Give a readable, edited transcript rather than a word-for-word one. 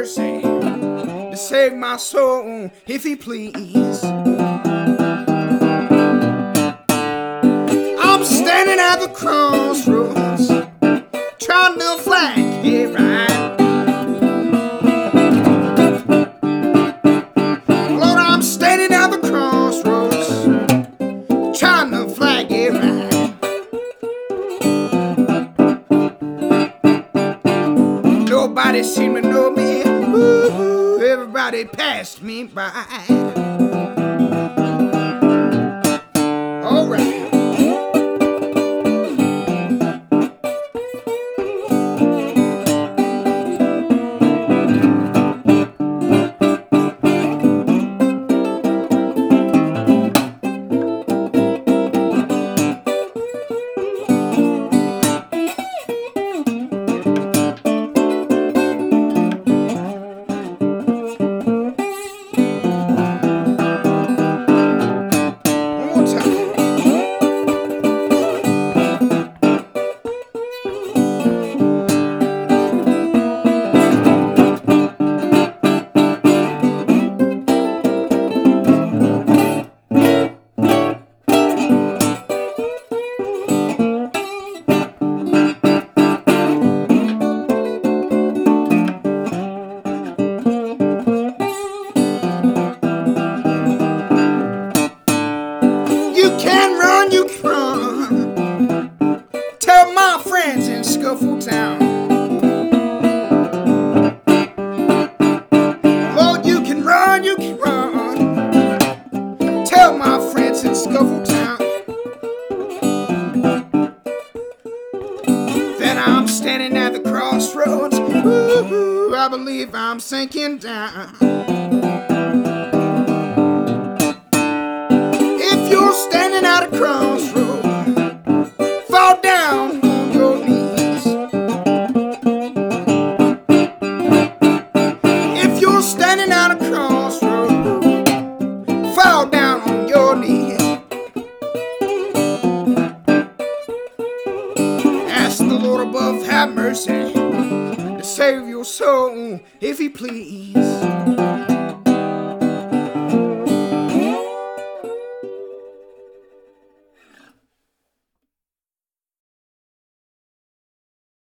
mercy to save my soul, if he please. I'm standing at the crossroads, trying to flag it right. Lord, I'm standing at the crossroads, trying to flag it right. Nobody seemed to know me. Ooh, everybody passed me by. All right. You can run, you can run. Tell my friends in Scuffle Town. Lord, you can run, you can run. Tell my friends in Scuffle Town. Then I'm standing at the crossroads. Ooh, I believe I'm sinking down. You're standing at a crossroad, fall down on your knees. If you're standing at a crossroad, fall down on your knees. Ask the Lord above, have mercy to save your soul, if he please.